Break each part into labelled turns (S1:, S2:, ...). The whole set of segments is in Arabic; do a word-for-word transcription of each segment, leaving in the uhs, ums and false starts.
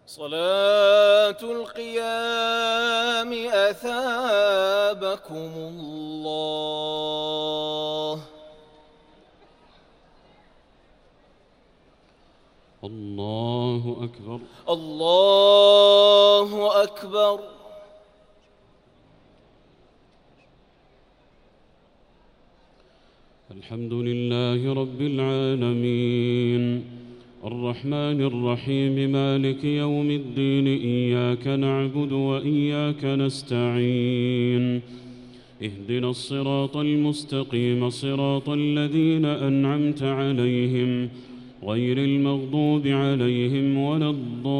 S1: صلاة القيام أثابكم الله.
S2: الله أكبر.
S1: الله أكبر.
S2: الحمد لله رب العالمين الرحمن الرحيم مالك يوم الدين إياك نعبد وإياك نستعين اهدنا الصراط المستقيم صراط الذين أنعمت عليهم غير المغضوب عليهم ولا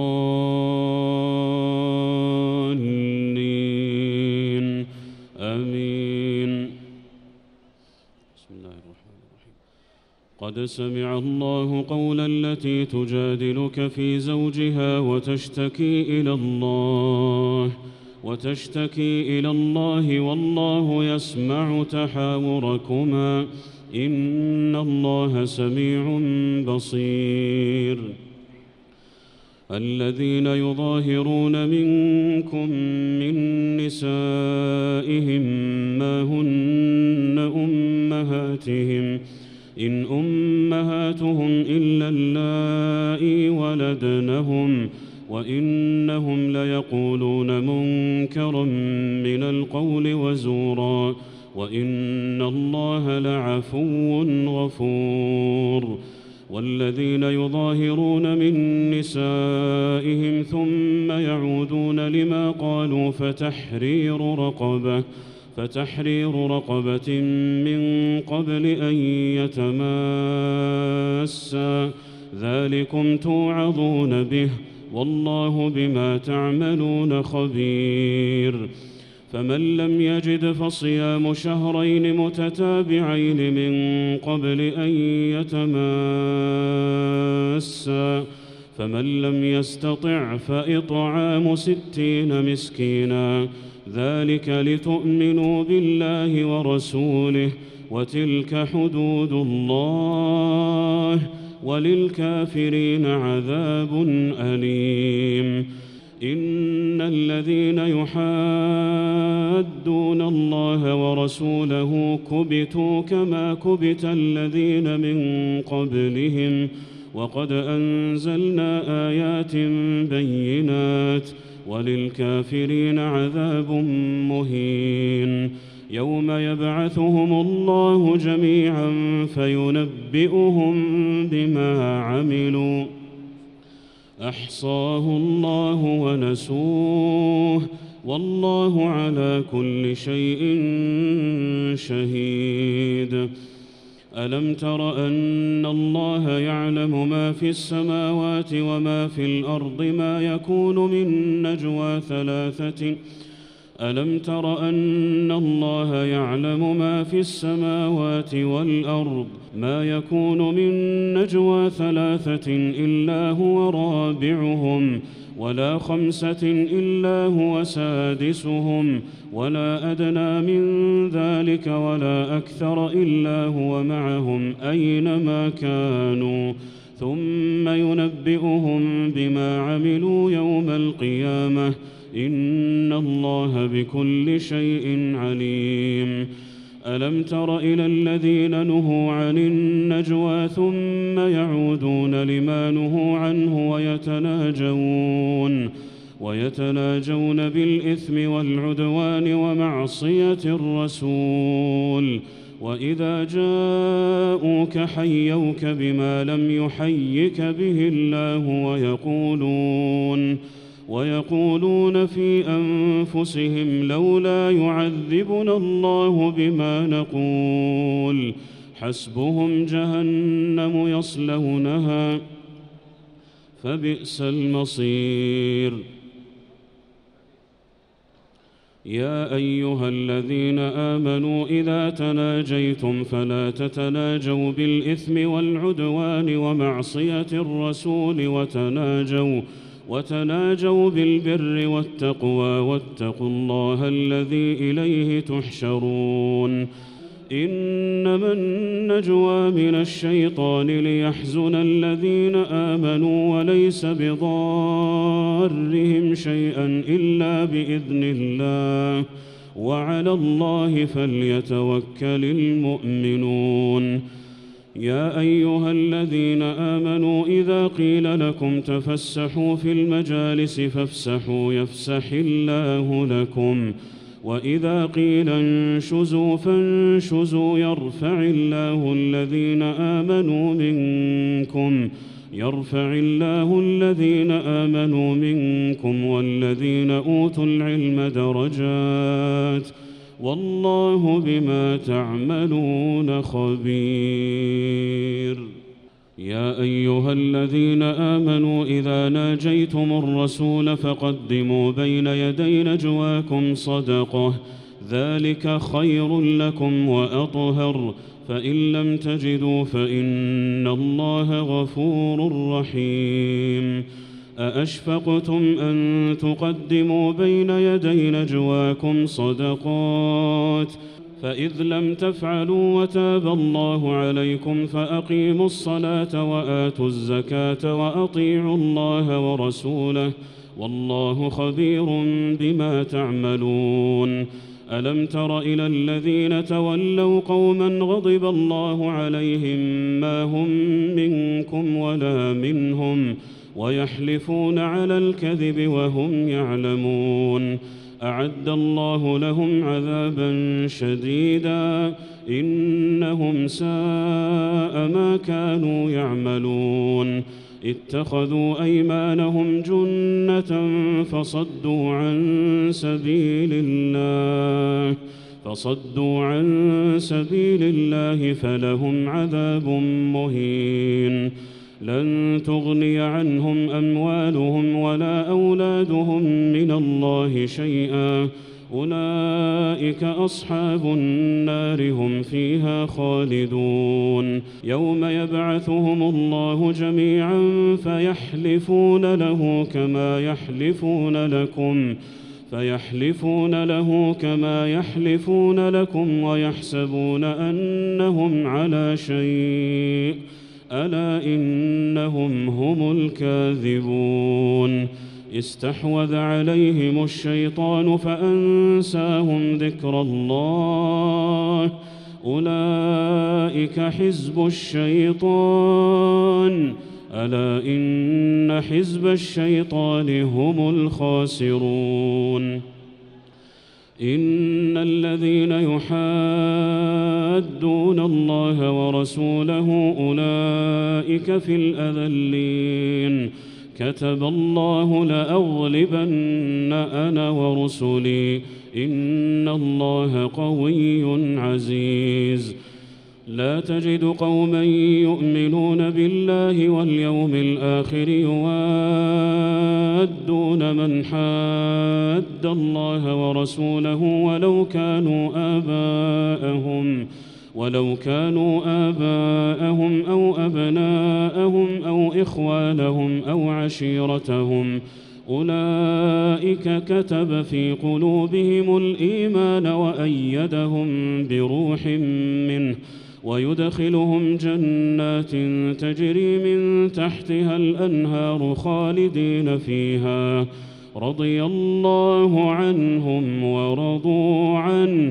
S2: الضالين آمين. بسم الله الرحمن الرحيم. قد سمع الله قول التي تجادلك في زوجها وتشتكي إلى الله وتشتكي إلى الله والله يسمع تحاوركما إن الله سميع بصير. الذين يظاهرون منكم من نسائهم ما هن أمهاتهم إن أمهاتهم إلا اللائي ولدنهم وإنهم ليقولون منكرا من القول وزورا وإن الله لعفو غفور. والذين يظاهرون من نسائهم ثم يعودون لما قالوا فتحرير رقبة فتحرير رقبة من قبل أن يتماسا ذلكم توعظون به والله بما تعملون خبير. فمن لم يجد فصيام شهرين متتابعين من قبل أن يتماسا فمن لم يستطع فإطعام ستين مسكينا ذلك لتؤمنوا بالله ورسوله وتلك حدود الله وللكافرين عذاب أليم. إن الذين يحادون الله ورسوله كبتوا كما كبت الذين من قبلهم وقد أنزلنا آيات بينات وللكافرين عذاب مهين. يوم يبعثهم الله جميعا فينبئهم بما عملوا أحصاه الله ونسوه والله على كل شيء شهيد. ألم تر أن الله يعلم ما في السماوات وما في الأرض ما يكون من نجوى ثلاثة ألم تر أن الله يعلم ما في السماوات والأرض ما يكون من نجوى ثلاثة إلا هو رابعهم ولا خمسة إلا هو سادسهم ولا أدنى من ذلك ولا أكثر إلا هو معهم أينما كانوا ثم ينبئهم بما عملوا يوم القيامة إن الله بكل شيء عليم. ألم تر إلى الذين نهوا عن النجوى ثم يعودون لما نهوا عنه ويتناجون ويتناجون بالإثم والعدوان ومعصية الرسول وإذا جاءوك حيوك بما لم يحيك به الله ويقولون ويقولون في أنفسهم لولا يعذبنا الله بما نقول حسبهم جهنم يصلونها فبئس المصير. يا أيها الذين آمنوا إذا تناجيتم فلا تتناجوا بالإثم والعدوان ومعصية الرسول وتناجوا وتناجوا بالبر والتقوى واتقوا الله الذي إليه تحشرون. إنما النجوى من الشيطان ليحزن الذين آمنوا وليس بضارهم شيئا إلا بإذن الله وعلى الله فليتوكل المؤمنون. يا أيها الذين آمنوا إذا قيل لكم تفسحوا في المجالس فافسحوا يفسح الله لكم وإذا قيل انشزوا فانشزوا يرفع الله الذين آمنوا منكم يرفع الله الذين آمنوا منكم والذين أوتوا العلم درجات والله بما تعملون خبير. يا أيها الذين آمنوا إذا ناجيتم الرسول فقدموا بين يدي نجواكم صدقة ذلك خير لكم وأطهر فإن لم تجدوا فإن الله غفور رحيم. أأشفقتم أن تقدموا بين يدي نجواكم صدقات فإذ لم تفعلوا وتاب الله عليكم فأقيموا الصلاة وآتوا الزكاة وأطيعوا الله ورسوله والله خبير بما تعملون. ألم تر إلى الذين تولوا قوما غضب الله عليهم ما هم منكم ولا منهم ويحلفون على الكذب وهم يعلمون أعد الله لهم عذابا شديدا إنهم ساء ما كانوا يعملون. اتخذوا أيمانهم جنة فصدوا عن سبيل الله فصدوا عن سبيل الله فلهم عذاب مهين. لن تغني عنهم أموالهم ولا أولادهم من الله شيئا أولئك أصحاب النار هم فيها خالدون. يوم يبعثهم الله جميعا فيحلفون له كما يحلفون لكم فيحلفون له كما يحلفون لكم ويحسبون أنهم على شيء ألا إنهم هم الكاذبون. استحوذ عليهم الشيطان فأنساهم ذكر الله أولئك حزب الشيطان ألا إن حزب الشيطان هم الخاسرون. إن الذين يحادون الله ورسوله أولئك في الأذلين كتب الله لأغلبن أنا ورسلي إن الله قوي عزيز. لا تجد قوما يؤمنون بالله واليوم الآخر يوادون من حاد الله ورسوله ولو كانوا آباءهم ولو كانوا آباءهم أو أبناءهم أو إخوانهم أو عشيرتهم أولئك كتب في قلوبهم الإيمان وأيدهم بروح منه ويدخلهم جنات تجري من تحتها الأنهار خالدين فيها رضي الله عنهم ورضوا عنه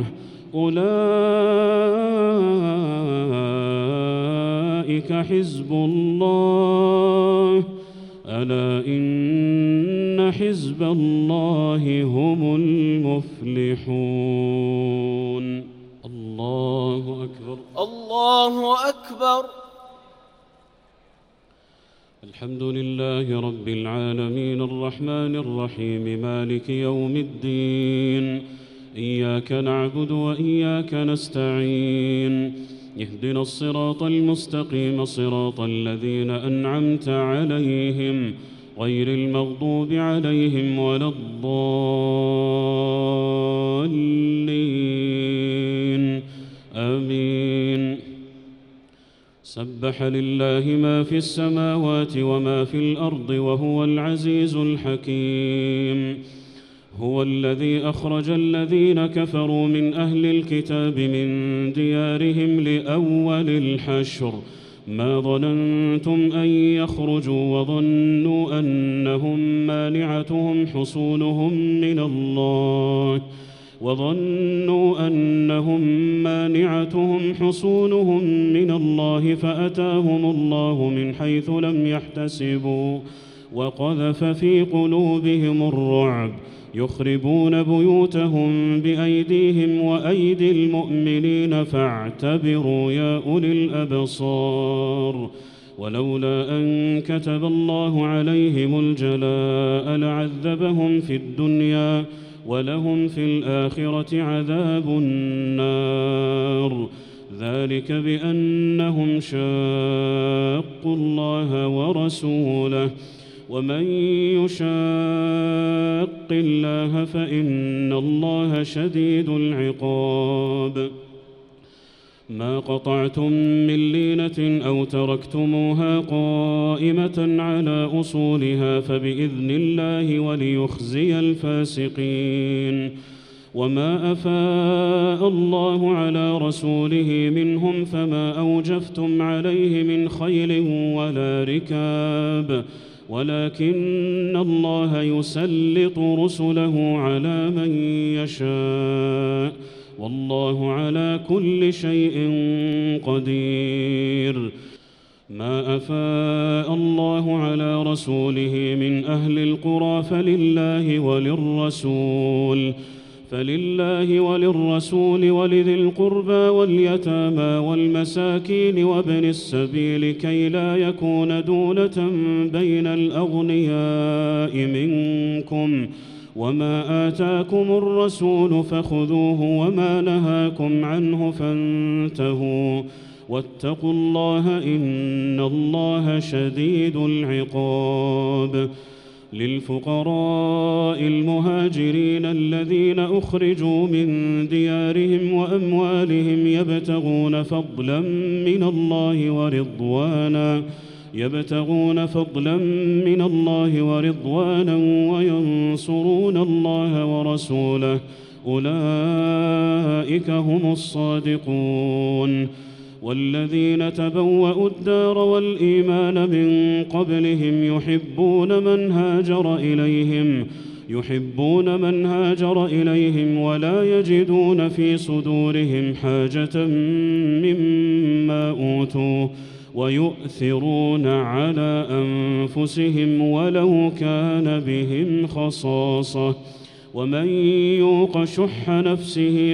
S2: أولئك حزب الله ألا إن حزب الله هم المفلحون. الله أكبر
S1: الله أكبر.
S2: الحمد لله رب العالمين الرحمن الرحيم مالك يوم الدين إياك نعبد وإياك نستعين اهدنا الصراط المستقيم صراط الذين أنعمت عليهم غير المغضوب عليهم ولا الضالين آمين. سبح لله ما في السماوات وما في الأرض وهو العزيز الحكيم. هو الذي أخرج الذين كفروا من أهل الكتاب من ديارهم لأول الحشر ما ظننتم أن يخرجوا وظنوا أنهم مانعتهم حصونهم من الله وظنوا أنهم مانعتهم حصونهم من الله فأتاهم الله من حيث لم يحتسبوا وقذف في قلوبهم الرعب يخربون بيوتهم بأيديهم وأيدي المؤمنين فاعتبروا يا أولي الأبصار ولولا أن كتب الله عليهم الجلاء لعذبهم في الدنيا ولهم في الآخرة عذاب النار ذلك بأنهم شاقوا الله ورسوله ومن يشاق الله فإن الله شديد العقاب ما قطعتم من لينة أو تركتموها قائمة على أصولها فبإذن الله وليخزي الفاسقين وما أفاء الله على رسوله منهم فما أوجفتم عليه من خيل ولا ركاب ولكن الله يسلط رسله على من يشاء والله على كل شيء قدير ما أفاء الله على رسوله من أهل القرى فلله وللرسول فلله وللرسول ولذي القربى واليتامى والمساكين وابن السبيل كي لا يكون دولة بين الأغنياء منكم وما آتاكم الرسول فخذوه وما نهاكم عنه فانتهوا واتقوا الله إن الله شديد العقاب للفقراء المهاجرين الذين أخرجوا من ديارهم وأموالهم يبتغون فضلا من الله ورضوانا يبتغون فضلا من الله ورضوانا وينصرون الله ورسوله أولئك هم الصادقون والذين تبوأوا الدار والإيمان من قبلهم يحبون من هاجر إليهم يحبون من هاجر إليهم ولا يجدون في صدورهم حاجة مما أوتوا ويؤثرون على أنفسهم ولو كان بهم خصاصة ومن يوق شح نفسه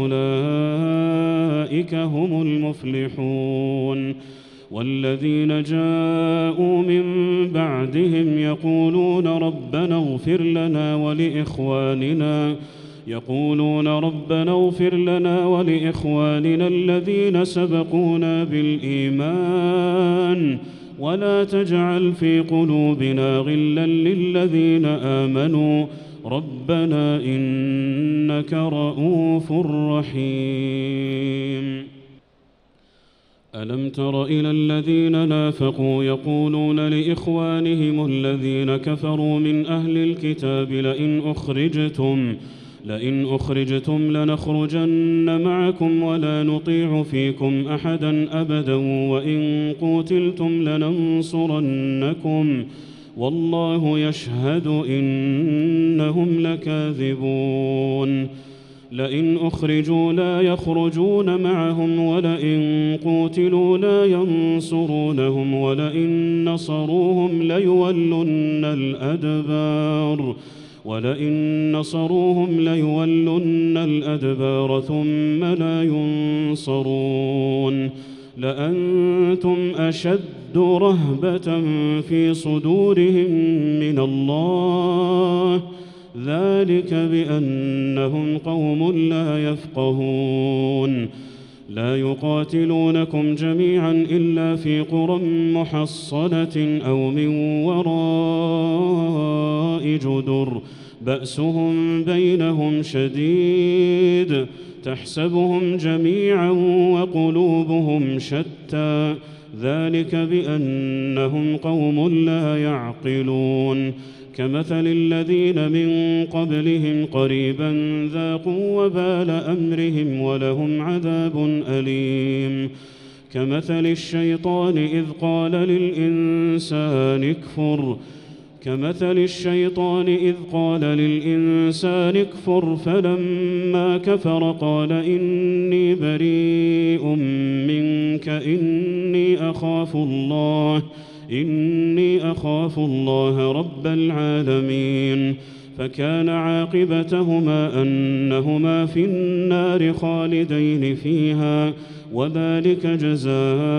S2: فأولئك هم المفلحون والذين جاءوا من بعدهم يقولون ربنا اغفر لنا ولإخواننا يقولون ربنا اغفر لنا ولإخواننا الذين سبقونا بالإيمان ولا تجعل في قلوبنا غلا للذين آمنوا ربنا إنك رؤوف رحيم ألم تر إلى الذين نافقوا يقولون لإخوانهم الذين كفروا من أهل الكتاب لئن أخرجتم لئن أخرجتم لنخرجن معكم ولا نطيع فيكم أحدا أبدا وإن قوتلتم لننصرنكم والله يشهد إنهم لكاذبون لئن أخرجوا لا يخرجون معهم ولئن قوتلوا لا ينصرونهم ولئن نصروهم ليولن الأدبار ولئن نصروهم ليولن الأدبار ثم لا ينصرون لأنتم أشد رهبة في صدورهم من الله ذلك بأنهم قوم لا يفقهون لا يقاتلونكم جميعا إلا في قرى محصنة أو من وراء جدر بأسهم بينهم شديد تحسبهم جميعا وقلوبهم شتى ذلك بأنهم قوم لا يعقلون كمثل الذين من قبلهم قريبا ذاقوا وبال أمرهم ولهم عذاب أليم كمثل الشيطان إذ قال للإنسان اكفر كمثل الشيطان إذ قال للإنسان اكفر فلما كفر قال إني بريء منك إني أخاف الله إني أخاف الله رب العالمين فكان عاقبتهما أنهما في النار خالدين فيها وذلك جزاء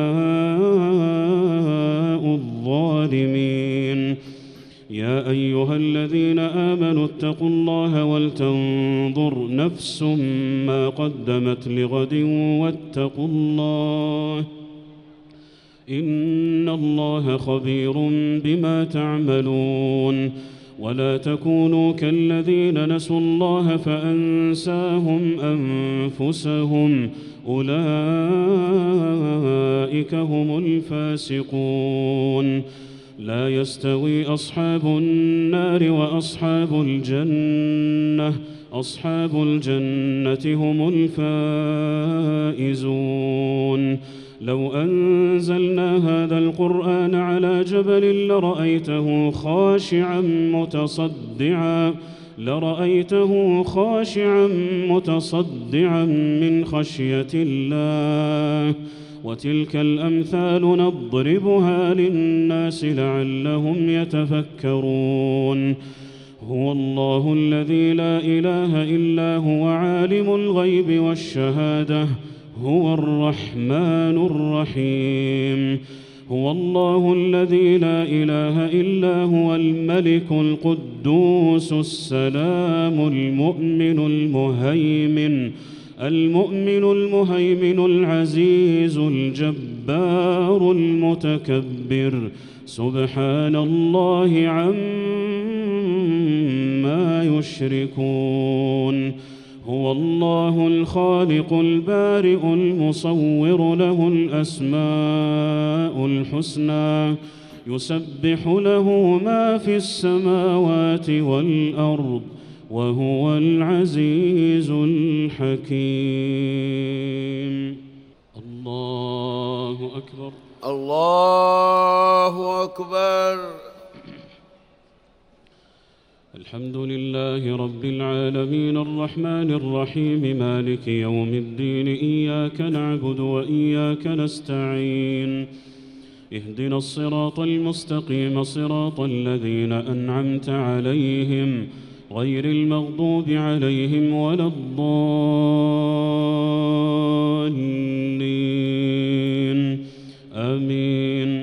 S2: الظالمين يا أيها الذين آمنوا اتقوا الله ولتنظر نفس ما قدمت لغد واتقوا الله إن الله خبير بما تعملون ولا تكونوا كالذين نسوا الله فأنساهم أنفسهم أولئك هم الفاسقون لا يستوي أصحاب النار وأصحاب الجنة أصحاب الجنة هم الفائزون لو أنزلنا هذا القرآن على جبل لرأيته خاشعا متصدعا لرأيته خاشعا متصدعا من خشية الله وتلك الأمثال نضربها للناس لعلهم يتفكرون هو الله الذي لا إله إلا هو عالم الغيب والشهادة هو الرحمن الرحيم هو الله الذي لا إله إلا هو الملك القدوس السلام المؤمن المهيمن المؤمن المهيمن العزيز الجبار المتكبر سبحان الله عما يشركون هو الله الخالق البارئ المصور له الأسماء الحسنى يسبح له ما في السماوات والأرض وهو العزيز الحكيم الله أكبر
S1: الله أكبر
S2: الحمد لله رب العالمين الرحمن الرحيم مالك يوم الدين إياك نعبد وإياك نستعين اهدنا الصراط المستقيم صراط الذين أنعمت عليهم غير المغضوب عليهم ولا الضالين آمين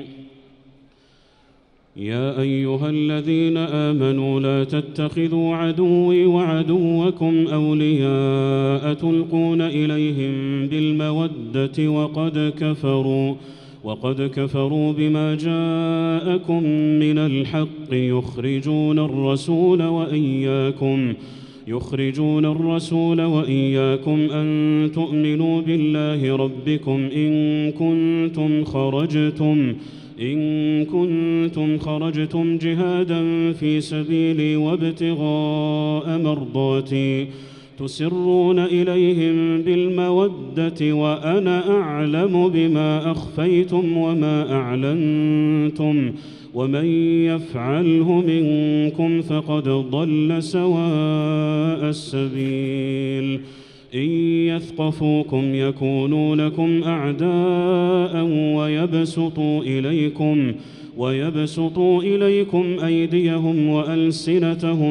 S2: يا أيها الذين آمنوا لا تتخذوا عدوي وعدوكم أولياء تلقون إليهم بالمودة وقد كفروا وقد كفروا بما جاءكم من الحق يخرجون الرسول وإياكم يخرجون الرسول وإياكم أن تؤمنوا بالله ربكم إن كنتم خرجتم إن كنتم خرجتم جهادا في سبيلي وابتغاء مرضاتي تسرون إليهم بالمودة وأنا أعلم بما أخفيتم وما أعلنتم ومن يفعله منكم فقد ضل سواء السبيل إن يثقفوكم يكونوا لكم أعداء ويبسطوا إليكم ويبسطوا إليكم أيديهم وألسنتهم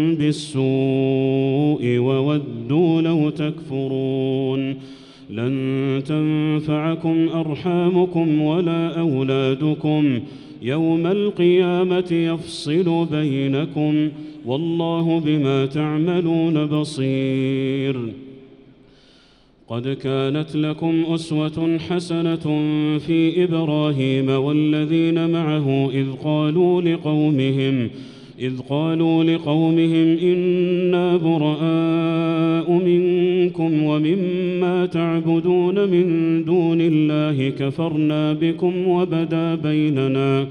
S2: بالسوء وودوا لو تكفرون لن تنفعكم أرحامكم ولا أولادكم يوم القيامة يفصل بينكم والله بما تعملون بصير قد كانت لكم أسوة حسنة في إبراهيم والذين معه إذ قالوا لقومهم إذ قالوا لقومهم إنا براء منكم ومما تعبدون من دون الله كفرنا بكم وبدا بيننا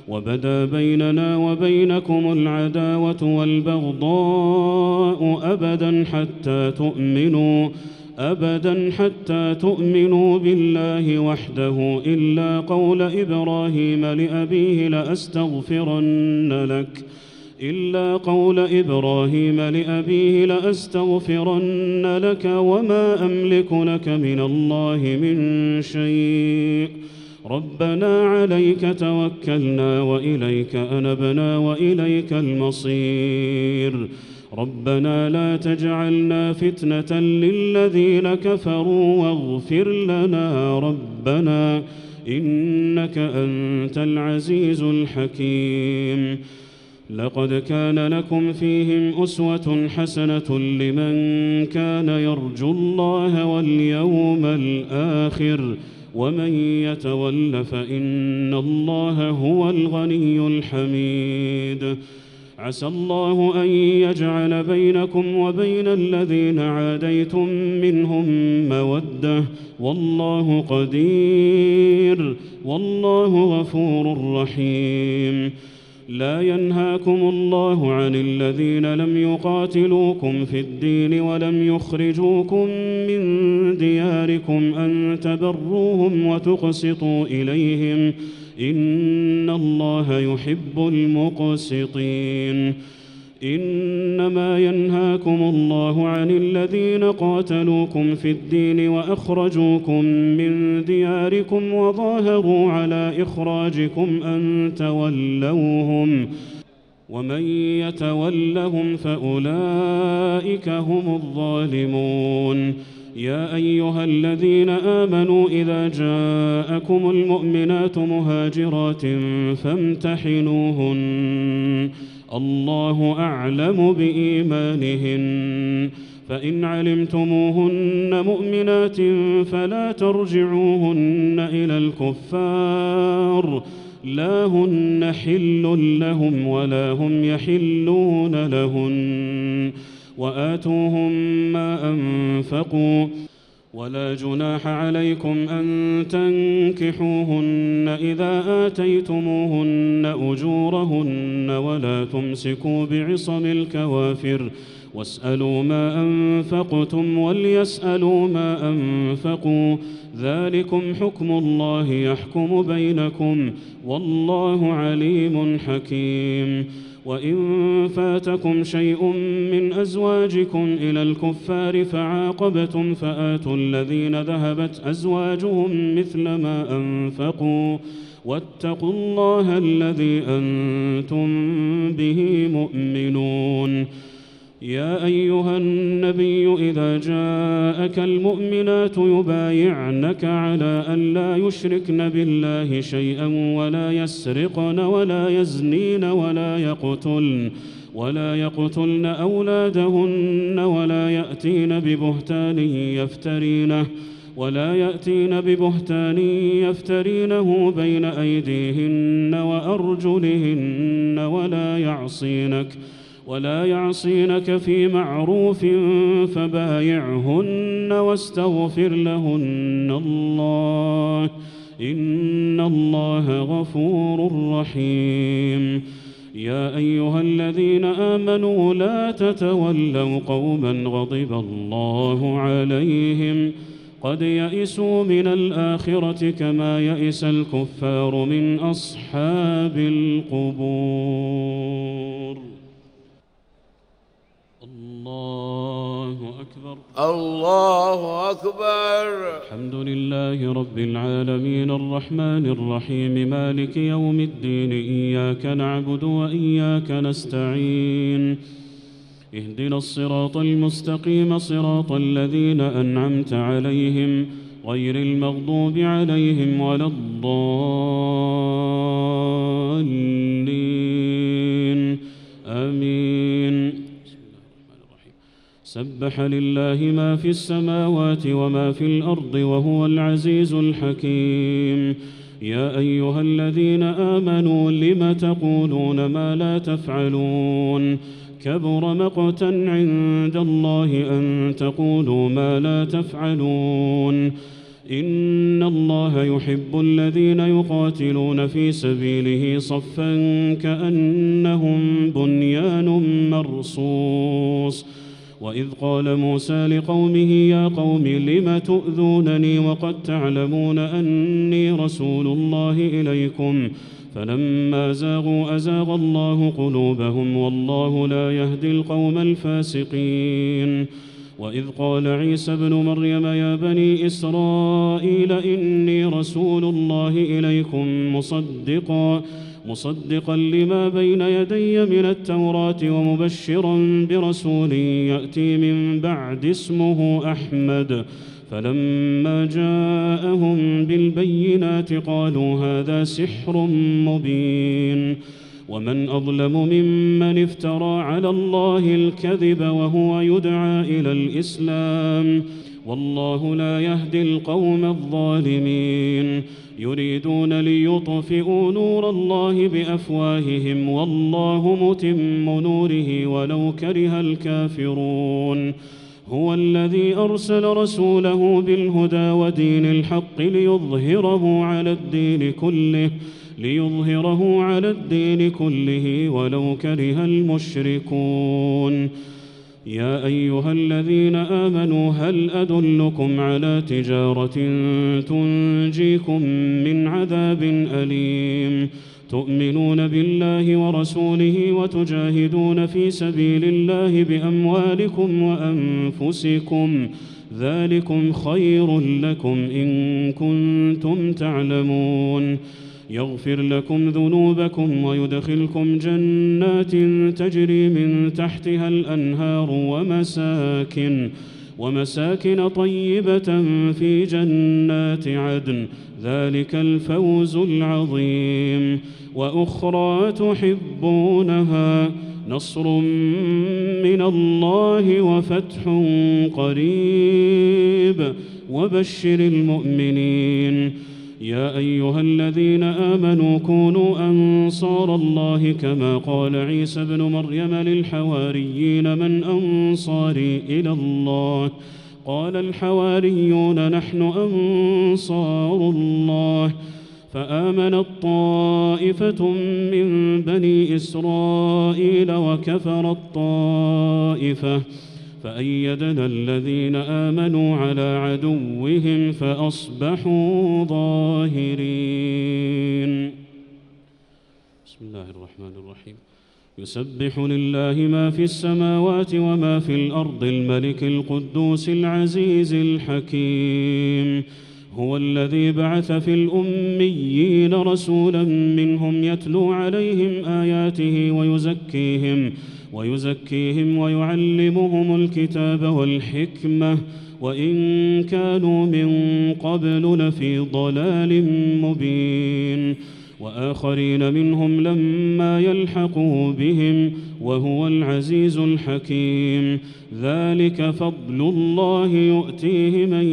S2: وبدا بيننا وبينكم العداوة والبغضاء أبدا حتى تؤمنوا أبدا حتى تؤمنوا بالله وحده إلا قول إبراهيم لأبيه لأستغفرن لك إلا قول إبراهيم لأبيه لأستغفرن لك وما أملك لك من الله من شيء ربنا عليك توكلنا وإليك أنبنا وإليك المصير ربنا لا تجعلنا فتنة للذين كفروا واغفر لنا ربنا إنك أنت العزيز الحكيم لقد كان لكم فيهم أسوة حسنة لمن كان يرجو الله واليوم الآخر ومن يتول فإن الله هو الغني الحميد عسى الله أن يجعل بينكم وبين الذين عاديتم منهم مودة والله قدير والله غفور رحيم لا ينهاكم الله عن الذين لم يقاتلوكم في الدين ولم يخرجوكم من دياركم أن تبروهم وتقسطوا إليهم إن الله يحب المقسطين إنما ينهاكم الله عن الذين قاتلوكم في الدين وأخرجوكم من دياركم وظاهروا على إخراجكم أن تولوهم ومن يتولهم فأولئك هم الظالمون يا أيها الذين آمنوا إذا جاءكم المؤمنات مهاجرات فامتحنوهن الله أعلم بإيمانهن فإن علمتموهن مؤمنات فلا ترجعوهن إلى الكفار لا هن حل لهم ولا هم يحلون لهن وآتوهم ما أنفقوا ولا جناح عليكم أن تنكحوهن إذا آتيتموهن أجورهن ولا تمسكوا بعصم الكوافر واسألوا ما أنفقتم وليسألوا ما أنفقوا ذلكم حكم الله يحكم بينكم والله عليم حكيم وإن فاتكم شيء من أزواجكم إلى الكفار فعاقبتم فآتوا الذين ذهبت أزواجهم مثل ما أنفقوا واتقوا الله الذي أنتم به مؤمنون يا أيها النبي إذا جاءك المؤمنات يبايعنك على أن لا يشركن بالله شيئا ولا يسرقن ولا يزنين ولا يقتلن ولا يقتلن أولادهن ولا يأتين ببهتان يفترينه ولا يأتين ببهتان يفترينه بين أيديهن وأرجلهن ولا يعصينك ولا يعصينك في معروف فبايعهن واستغفر لهن الله إن الله غفور رحيم يا أيها الذين آمنوا لا تتولوا قوما غضب الله عليهم قد يئسوا من الآخرة كما يئس الكفار من أصحاب القبور الله أكبر
S1: الله أكبر
S2: الحمد لله رب العالمين الرحمن الرحيم مالك يوم الدين إياك نعبد وإياك نستعين اهدنا الصراط المستقيم صراط الذين أنعمت عليهم غير المغضوب عليهم ولا الضالين آمين سبح لله ما في السماوات وما في الأرض وهو العزيز الحكيم يا أيها الذين آمنوا لم تقولون ما لا تفعلون كبر مقتا عند الله أن تقولوا ما لا تفعلون إن الله يحب الذين يقاتلون في سبيله صفا كأنهم بنيان مرصوص. وإذ قال موسى لقومه يا قوم لم تؤذونني وقد تعلمون أني رسول الله إليكم فلما زاغوا أزاغ الله قلوبهم والله لا يهدي القوم الفاسقين. وإذ قال عيسى ابن مريم يا بني إسرائيل إني رسول الله إليكم مصدقا مصدقا لما بين يدي من التوراة ومبشرا برسول يأتي من بعد اسمه أحمد. فلما جاءهم بالبينات قالوا هذا سحر مبين. ومن أظلم ممن افترى على الله الكذب وهو يدعى إلى الإسلام والله لا يهدي القوم الظالمين. يريدون ليطفئوا نور الله بأفواههم والله متم نوره ولو كره الكافرون. هو الذي أرسل رسوله بالهدى ودين الحق ليظهره على الدين كله ليظهره على الدين كله ولو كره المشركون. يا أيها الذين آمنوا هل أدلكم على تجارة تنجيكم من عذاب أليم تؤمنون بالله ورسوله وتجاهدون في سبيل الله بأموالكم وأنفسكم ذلكم خير لكم إن كنتم تعلمون. يغفر لكم ذنوبكم ويدخلكم جنات تجري من تحتها الأنهار ومساكن ومساكن طيبة في جنات عدن ذلك الفوز العظيم. وأخرى تحبونها نصر من الله وفتح قريب وبشر المؤمنين. يا أيها الذين آمنوا كونوا أنصار الله كما قال عيسى ابن مريم للحواريين من أنصاري إلى الله قال الحواريون نحن أنصار الله. فآمنت طائفة من بني إسرائيل وكفرت طائفة فأيدنا الذين آمنوا على عدوهم فأصبحوا ظاهرين. بسم الله الرحمن الرحيم. يسبح لله ما في السماوات وما في الأرض الملك القدوس العزيز الحكيم. هو الذي بعث في الأميين رسولا منهم يتلو عليهم آياته ويزكيهم ويزكيهم ويعلمهم الكتاب والحكمة وإن كانوا من قبل لفي ضلال مبين. وآخرين منهم لما يلحقوا بهم وهو العزيز الحكيم. ذلك فضل الله يؤتيه من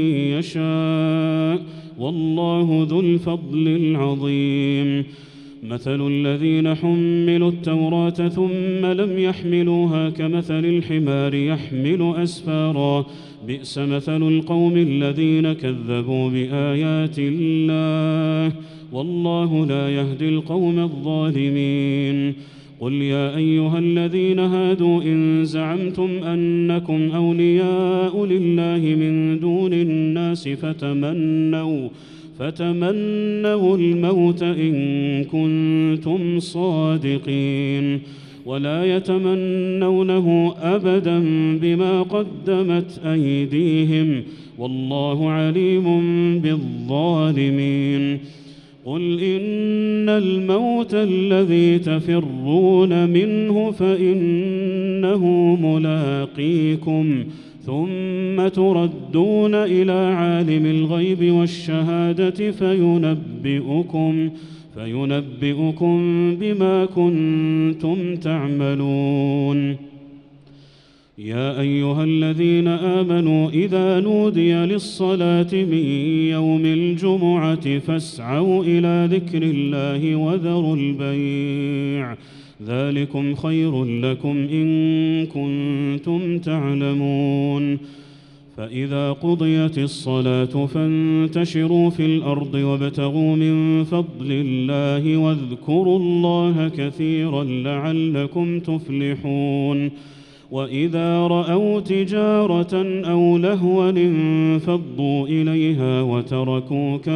S2: يشاء والله ذو الفضل العظيم. مثل الذين حملوا التوراة ثم لم يحملوها كمثل الحمار يحمل أسفارا بئس مثل القوم الذين كذبوا بآيات الله والله لا يهدي القوم الظالمين. قل يا أيها الذين هادوا إن زعمتم أنكم أولياء لله من دون الناس فتمنوا فتمنوا الموت إن كنتم صادقين ولا يتمنونه أبدا بما قدمت أيديهم والله عليم بالظالمين. قل إن الموت الذي تفرون منه فإنه ملاقيكم ثم تردون إلى عالم الغيب والشهادة فينبئكم فينبئكم بما كنتم تعملون. يا أيها الذين آمنوا إذا نودي للصلاة من يوم الجمعة فاسعوا إلى ذكر الله وذروا البيع ذلكم خير لكم إن كنتم تعلمون. فإذا قضيت الصلاة فانتشروا في الأرض وابتغوا من فضل الله واذكروا الله كثيرا لعلكم تفلحون وإذا رأوا تجارة أو لهوا انفضوا إليها وتركوك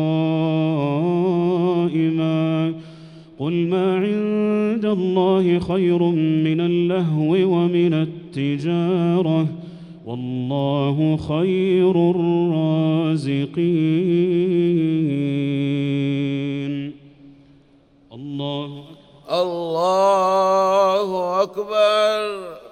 S2: قائما قل ما عند الله خير من اللهو ومن التجارة والله خير الرازقين. الله
S1: الله أكبر.